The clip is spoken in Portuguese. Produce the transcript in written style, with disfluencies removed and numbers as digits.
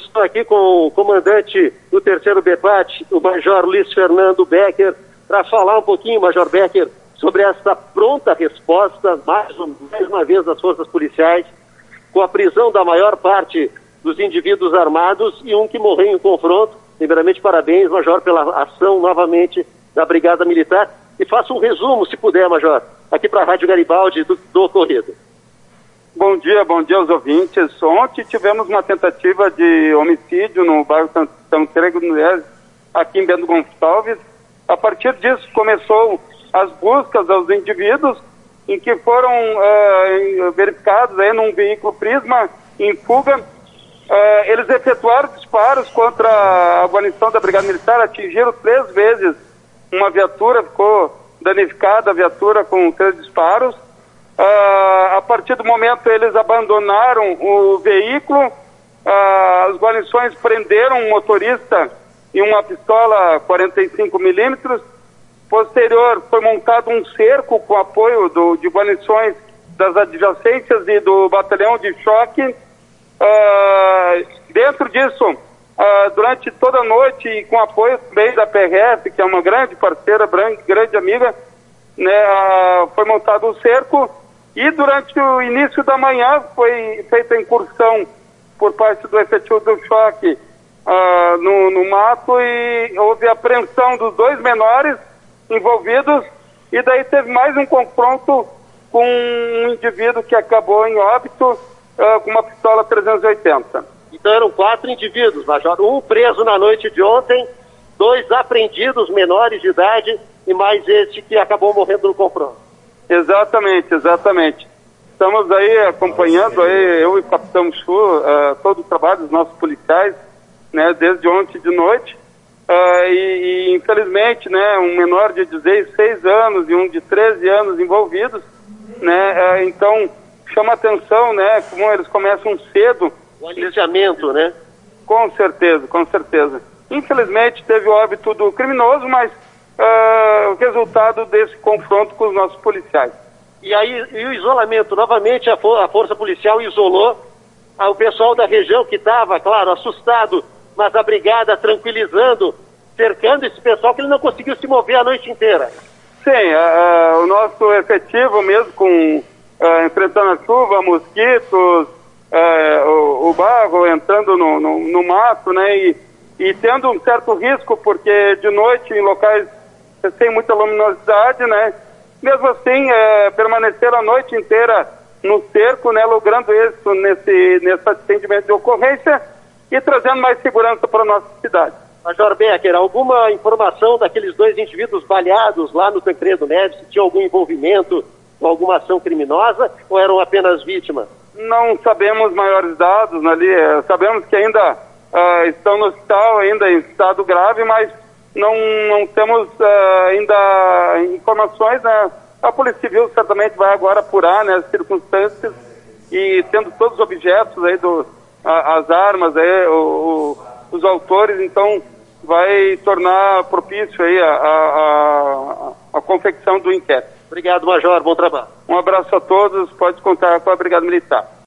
estou aqui com o comandante do 3º BPAT, o Major Luiz Fernando Becker, para falar um pouquinho, Major Becker, sobre essa pronta resposta, mais uma vez, das forças policiais, com a prisão da maior parte dos indivíduos armados e um que morreu em confronto. Primeiramente, parabéns, Major, pela ação novamente da Brigada Militar. E faça um resumo, se puder, Major, aqui para a Rádio Garibaldi do ocorrido. Bom dia aos ouvintes. Ontem tivemos uma tentativa de homicídio no bairro São Trego, aqui em Bento Gonçalves. A partir disso começou as buscas aos indivíduos, em que foram verificados aí num veículo Prisma em fuga. Eles efetuaram disparos contra a guarnição da Brigada Militar, atingiram 3 vezes uma viatura, ficou danificada a viatura com 3 disparos. A partir do momento eles abandonaram o veículo, as guarnições prenderam um motorista e uma pistola 45mm. Posterior, foi montado um cerco com apoio de guarnições das adjacências e do batalhão de choque. Dentro disso, durante toda a noite e com apoio também da PRF, que é uma grande parceira, grande amiga, né, foi montado um cerco e durante o início da manhã foi feita a incursão por parte do efetivo do choque no mato e houve a apreensão dos 2 menores envolvidos e daí teve mais um confronto com um indivíduo que acabou em óbito com uma pistola 380. Então eram 4 indivíduos, Major, um preso na noite de ontem, 2 apreendidos menores de idade e mais este que acabou morrendo no confronto. Exatamente. Estamos aí acompanhando, aí, eu e o Capitão Chu, todo o trabalho dos nossos policiais, né, desde ontem de noite. E infelizmente, né, um menor de 16 anos e um de 13 anos envolvidos, né, então chama atenção, né, como eles começam cedo. O aliciamento, né? Com certeza. Infelizmente teve o óbito do criminoso, mas o resultado desse confronto com os nossos policiais. E o isolamento, novamente a força policial isolou o pessoal da região que estava, claro, assustado, mas a brigada tranquilizando, cercando esse pessoal que ele não conseguiu se mover a noite inteira. Sim, o nosso efetivo mesmo enfrentando a chuva, mosquitos, o barro entrando no mato, né, e tendo um certo risco, porque de noite em locais sem muita luminosidade, né, mesmo assim permaneceram a noite inteira no cerco, né, logrando isso nesse atendimento de ocorrência e trazendo mais segurança para a nossa cidade. Major Becker, alguma informação daqueles 2 indivíduos baleados lá no Tancredo Neves, se tinha algum envolvimento com alguma ação criminosa ou eram apenas vítimas? Não sabemos maiores dados ali, sabemos que ainda estão no hospital, ainda em estado grave, mas não temos ainda informações, né? A Polícia Civil certamente vai agora apurar, né, as circunstâncias e tendo todos os objetos aí, as armas, aí, os autores, então vai tornar propício aí a confecção do inquérito. Obrigado, Major. Bom trabalho. Um abraço a todos. Pode contar com a Brigada Militar.